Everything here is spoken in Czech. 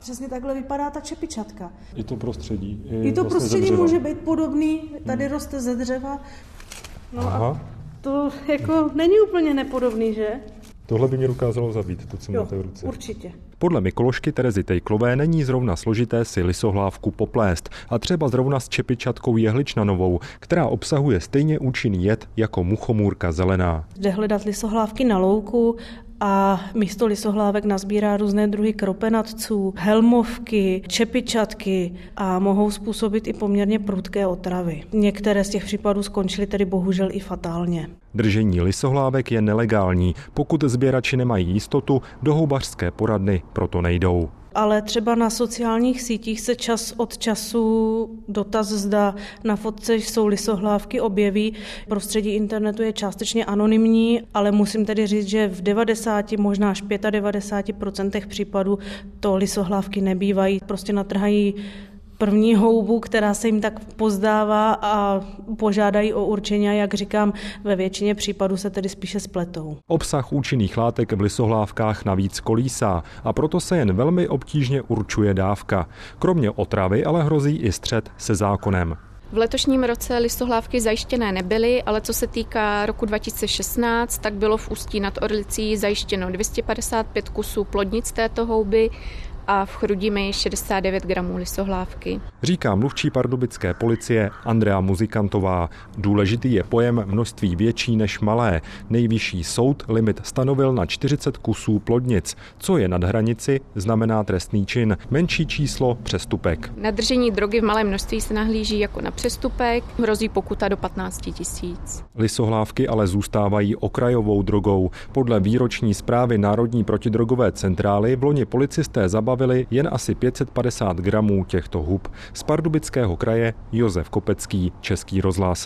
Přesně takhle vypadá ta čepičatka. I to prostředí. I to prostředí může být podobný, tady roste ze dřeva. No a to jako není úplně nepodobný, že? Tohle by mě dokázalo zabít, to, co máte v ruce. Určitě. Podle mykoložky Terezy Tejklové není zrovna složité si lisohlávku poplést a třeba zrovna s čepičatkou jehličnanovou, která obsahuje stejně účinný jed jako muchomůrka zelená. Jde hledat lisohlávky na louku a místo lisohlávek nazbírá různé druhy kropenatců, helmovky, čepičatky a mohou způsobit i poměrně prudké otravy. Některé z těch případů skončily tedy bohužel i fatálně. Držení lisohlávek je nelegální, pokud sběrači nemají jistotu, do houbařské poradny proto nejdou. Ale třeba na sociálních sítích se čas od času dotaz, zda na fotce jsou lisohlávky, objeví. Prostředí internetu je částečně anonymní, ale musím tedy říct, že v 90, možná až 95% případů to lisohlávky nebývají. Prostě natrhají první houbu, která se jim tak pozdává a požádají o určení a jak říkám, ve většině případů se tedy spíše spletou. Obsah účinných látek v lisohlávkách navíc kolísá a proto se jen velmi obtížně určuje dávka. Kromě otravy ale hrozí i střet se zákonem. V letošním roce lisohlávky zajištěné nebyly, ale co se týká roku 2016, tak bylo v Ústí nad Orlicí zajištěno 255 kusů plodnic této houby a v Chrudimi 69 gramů lisohlávky. Říká mluvčí pardubické policie Andrea Muzikantová. Důležitý je pojem množství větší než malé. Nejvyšší soud limit stanovil na 40 kusů plodnic. Co je nad hranici, znamená trestný čin. Menší číslo přestupek. Na držení drogy v malém množství se nahlíží jako na přestupek, hrozí pokuta do 15 000. Lisohlávky ale zůstávají okrajovou drogou. Podle výroční zprávy Národní protidrogové centrály vloni policisté zabavili jen asi 550 gramů těchto hub. Z Pardubického kraje Josef Kopecký, Český rozhlas.